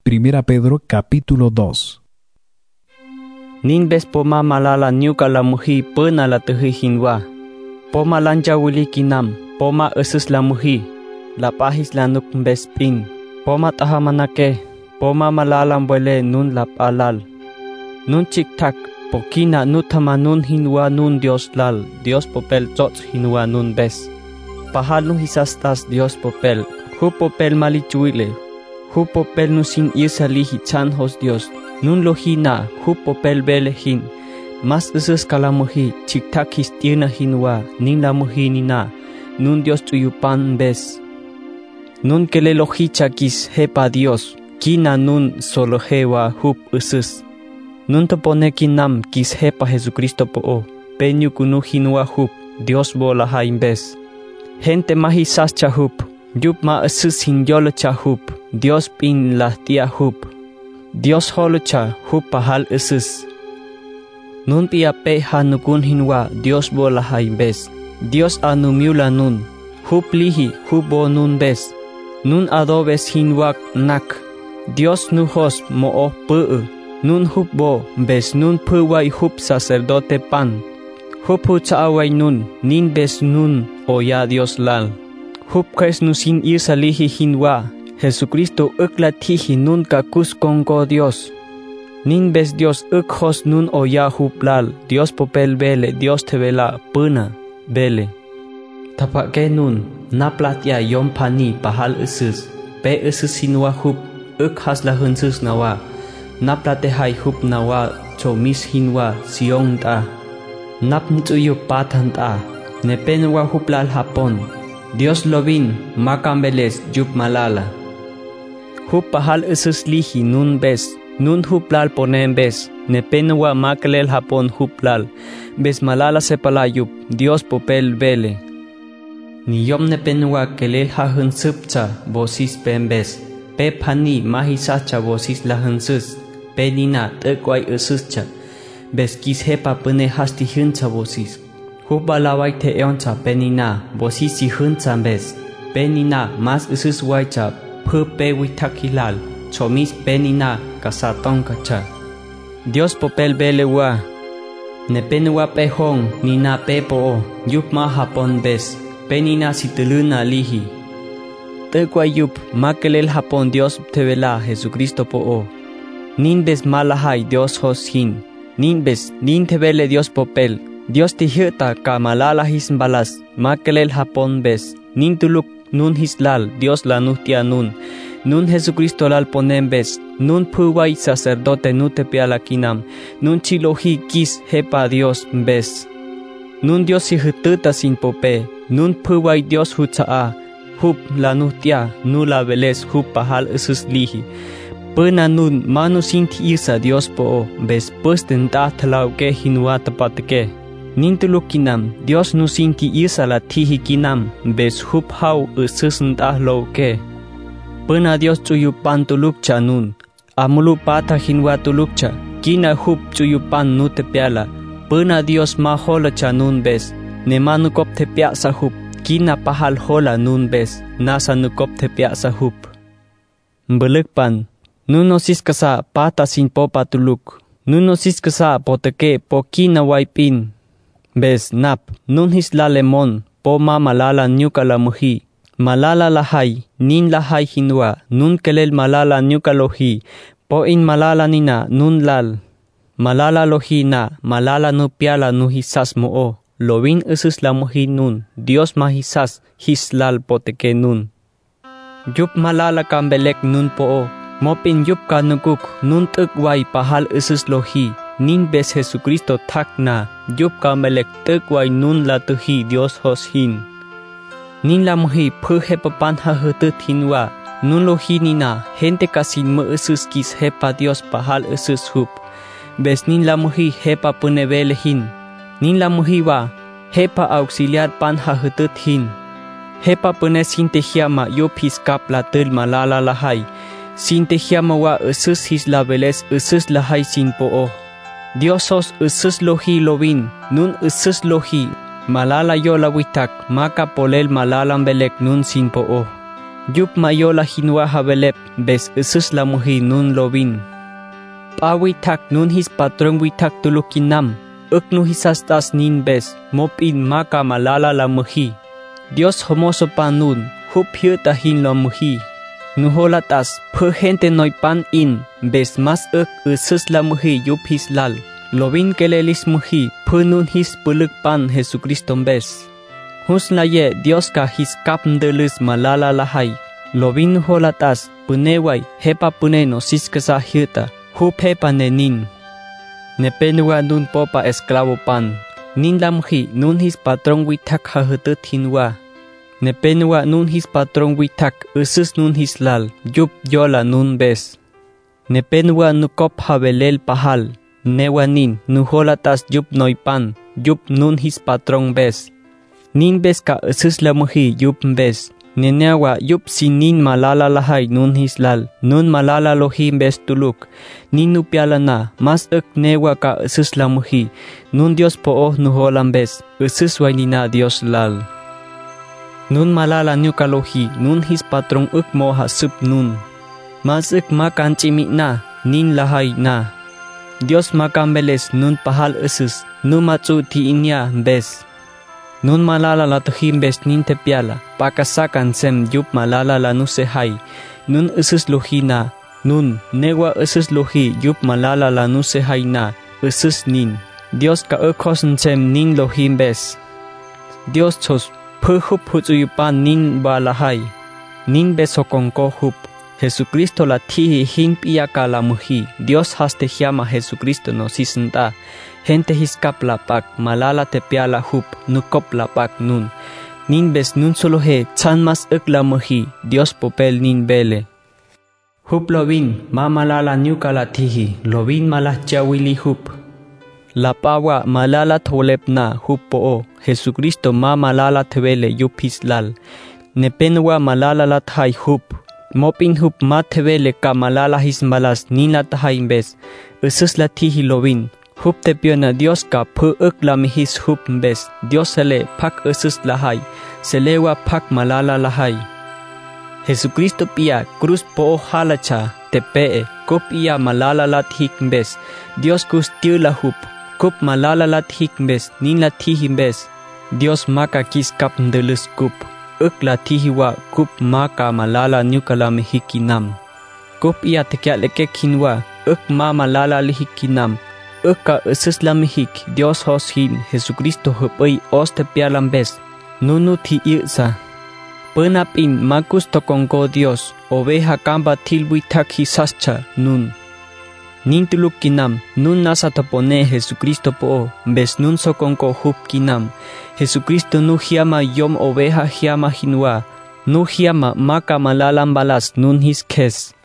Primera Pedro capítulo 2. Ninbes poma malala nyuka la muhi pena la tehi hinwa. Poma lanja wili kinam, poma esus la muhi, la pahis la nuk mbes pin. Poma tahamanake, poma malala mbwele nun la palal. Nun chik-tak, pokina nutama nun hinwa nun Dios lal, Dios popel tots hinwa nun bes. Pahal nun hisastas Dios popel, hu popel malichuile, hu popel nun sin irsalihi chanhos Dios, nun lohina, hu popel belehin, mas eses kalamuhi, chik-tak histirna hinwa, nin la muhi nina, nun Dios tuyupan bes. Nun kele lohicha kis hepa Dios, kina nun solo hewa hup eses. Nun te pone kinam kis hepa Jesucristo po, penyu kunu hinwa hup, Dios bola haimbes. Gente mahisas cha hup, yup ma eses hinyolo cha hup, Dios pin la tia hup. Dios holo cha hup pahal eses. Nun pia pe hanukun hinwa, Dios bola haimbes. Dios anumiula nun, hup lihi, hup bo nun bes. Nun adobes hinwak nak, Dios nuhos mo pee. Nun hup bo, bes nun puway hup sacerdote pan. Hup hu chaaway nun, nin bes nun, oya Dios lal. Hup kais nusin irsalihi hinwa, Jesucristo tihi nun kakus kongo Dios. Nin bes Dios hos nun oya hup lal, Dios popel bele, Dios te vela puna, bele. Tapake nun, naplatia yom pani pahal eses, pe eses hinwa hup, has la hunsus nawa. Naplate hai hup nawa chomis hinwa siong ta. Nap ntuyu patan ta. Nepenwa huplal Japón. Dios lovin makambeles yup malala. Hup pahal eses lihi nun bes. Nun huplal ponen bes. Nepenwa makalel Japón huplal. Bes malala sepala yup. Dios popel bele. Ni yom nepenwa kelel ha hunsupcha bosis pen bes. Pe pani mahisacha bosis la hunsus. Penina tekway esuscha. Bes kis hepa pene hasti huncha bosis. Hupa laway te eoncha penina bosis si huncha bes. Penina mas esus waycha pu pe witakilal. Chomis penina kasatong kacha. Dios popel belewa. Nepenwa pe hong nina pe po yup ma Japón bes. Penina situluna lihi. Tekway yup makelel Japón Dios te vela Jesucristo po. Nin bes malahay Dios hos hin. Nin bes, nin te vele Dios popel. Dios te hirta ka malala his balas. Makelel Japón bes. Nin tuluk nun hislal. Dios la nuhtia nun. Nun Jesucristo lal ponen bes. Nun puway sacerdote nu te piala kinam. Nun chilohi kis hepa Dios bes. Nun Dios si hituta sin pope. Nun puway Dios huchaa. Hup la nuhtia. Nu la veles hup pahal esus lihi. Pena nun manu sinti irsa Dios po bes pusten ta thalau ke hinwa tapatke. Nintuluk kinam Dios nu sinti irsa la tihi kinam bes hup hau esusun ta lo ke. Pena Dios chuyupan tuluk cha nun. Amulu pata hinwa tuluk cha. Kina hup chuyupan nu te piala. Pena Dios ma hola cha nun bes. Ne manu kop te piasa hup. Kina pahal hola nun bes. Nasa nu kop te piasa hup. Mbelekpan. Nuno siskasa pata sin popa tuluk. Nuno siskasa poteke pokina waipin. Bes nap. Nun hisla lemon. Po ma malala nyuka la muhi. Malala lahay. Nin lahay hinwa. Nun kelel malala nyuka lohi. Po in malala nina nun lal. Malala lohi na. Malala nu piala nu hisas mo. Lovin esus la muhi nun. Dios mahisas hislal poteke nun. Yup malala kambelek nun po. Mopin yup kanukuk nun tekway pahal esus lohi. Nin bes Jesucristo takna. Yup kamelek tekway nun la tuhi Dios hos hin. Nin la muhi pu hepapan ha hutut hinwa. Nun lohi nina. Gente kasin mo esus kis hepa Dios pahal esus hup. Bes nin la muhi hepa punebele hin. Nin la muhi wa. Hepa auxiliar pan ha hutut hin. Hepa punes hintehiama yup hiskap la tul malala lahay. Sinte hiamawa esus his la veles esus la hay sin po. Dios os esus lohi lovin, nun esus lohi. Malala yo la witak, maka polel malalam belek nun sin po. Yup mayola hinwa habelep bes usus la muhi nun lovin. Pawi tak nun his patron witak tulukinam. Uknu hisastas nin bes mopin maka malala la muhi. Dios homoso panun hup hiutahin la muhi. Nuholatas pu gente noipan in bes mas usus la muhi yup his lal. Lovin kelelis muhi pu nun his puluk pan Jesucristo bes. Husna ye Dios ka his kapndelis malala lahai. Lovin nuholatas puneway hepa puneno siskasa hiuta hup hepa nenin. Nepenua nun popa esclavo pan. Nin la muhi nun his patron witak hahutut hinwa. Nepenua nun his patron witak usus nun his lal yup yola nun bes. Nepenua nukop habelel pahal. Newa nin nuholatas yup noipan yup nun his patron bes. Nin bes ka usus la muhi yup bes. Nenewa yup sin nin malala lahai nun his lal. Nun malala lohim bes tuluk. Nin nupiala na mas newa ka usus la muhi. Nun Dios po nuholam bes. Usus wainina Dios lal. Nun malala nyukalohi nun his patron moha sup nun. Mas makan chimi na nin lahai na. Dios makambeles nun pahal usus. Nun matsu ti inya bes. Nun malala la tuhim bes nin tepiala. Pakasakan sem yup malala la nusehai. Nun usus lohina. Nun newa usus lohi yup malala la nusehai na. Usus nin. Dios ka kosen sem nin lohim bes. Dios chos puhup hutsuyupan nin balahai. Nin besokongko hup. Jesucristo la tihi hin piyaka la muhi. Dios haste llama Jesucristo no sisenta. Gente hiskap lapak malala tepiala hup nukop lapak nun. Nin bes nun solo he chan mas la muhi. Dios popel nin bele. Hup lovin ma malala nyuka la tihi. Lovin malah chawili hup. La pawa malala tholep na hup po. Jesucristo ma malala tevele yup hislal. Nepenwa malala la thai hup. Mopin hup ma tevele ka malala hismalas nin la thai bes. Usus la tihi lovin. Hup tepiona Dios ka pu la mihis hup bes. Dios sele pak usus lahai. Selewa pak malala lahai. Jesucristo pia cruz po halacha tepee. Kup ia malala la thik bes. Dios kus tiu la hup. Kup malala la thik bes. Nin la tihi bes. Dios maka kis kap ndelus kup. La tihiwa kup maka malala nyukala mihikinam. Kup ia tekia leke kinwa. Ma malala lihikinam. Ka usus la mihik Dios hos hin Jesucristo hupay os tepialam bes. Nunu ti irsa. Penapin makus tokongko Dios. Oveja kamba tilbuitak hisascha nun. Nin tuluk kinam. Nun nasa topone Jesucristo po. Bes nun sokongko hup kinam. Jesucristo nu hiama yom oveja hiama hinwa. Nu hiama maka malalam balas nun his kes.